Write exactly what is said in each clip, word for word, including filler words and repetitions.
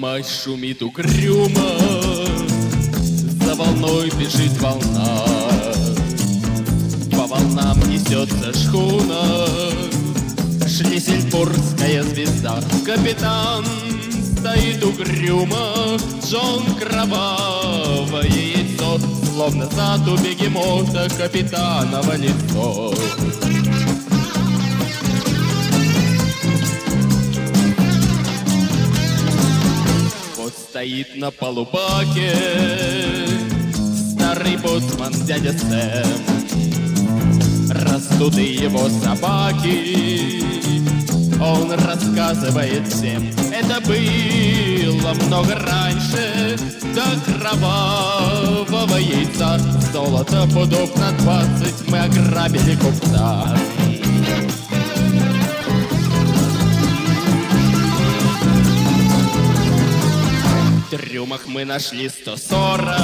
мать шумит угрюмо, за волной бежит волна, по волнам несется шхуна, шлиссельбургская звезда. Капитан стоит угрюмо, Джон кровавое яйцо, словно зад у бегемота капитаново лицо. Вот стоит на полубаке старый боцман дядя Сэм, раздуты его собаки, он рассказывает всем. Это было много раньше, до кровавого яйца. Золото пудов на двадцать мы ограбили купца. В трюмах мы нашли сто сорок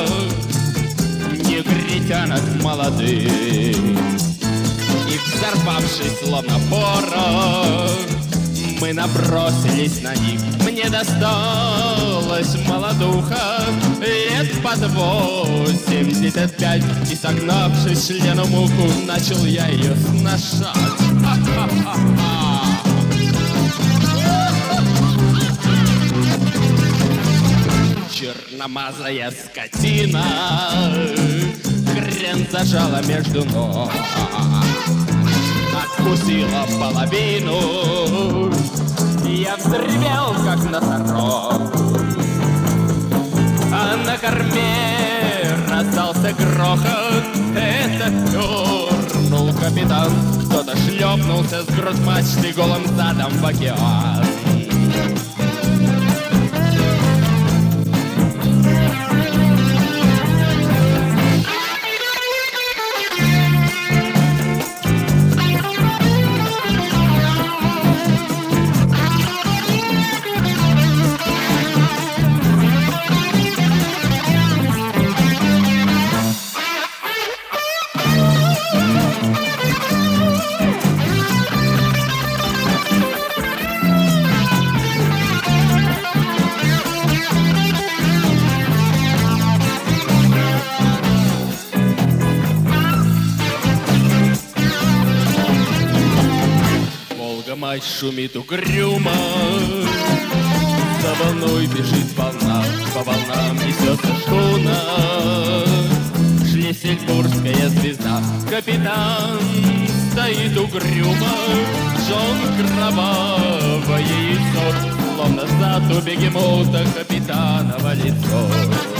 негритянок молодых, и, взорвавшись словно порох, мы набросились на них. Мне досталась молодуха лет под восемьдесят пять, и, согнавшись члену муку, начал я ее сношать. Черномазая скотина хрен зажала между ног, откусила половину, я взревел, как носорог. А на корме раздался грохот, это дернул капитан. Кто-то шлепнулся с грот-мачты голым задом в океан. Мать шумит угрюмо, за волной бежит волна, по волнам несется шхуна, шлиссельбургская звезда. Капитан стоит угрюмо, Джон кровавое яйцо, словно зад у бегемота капитаново лицо.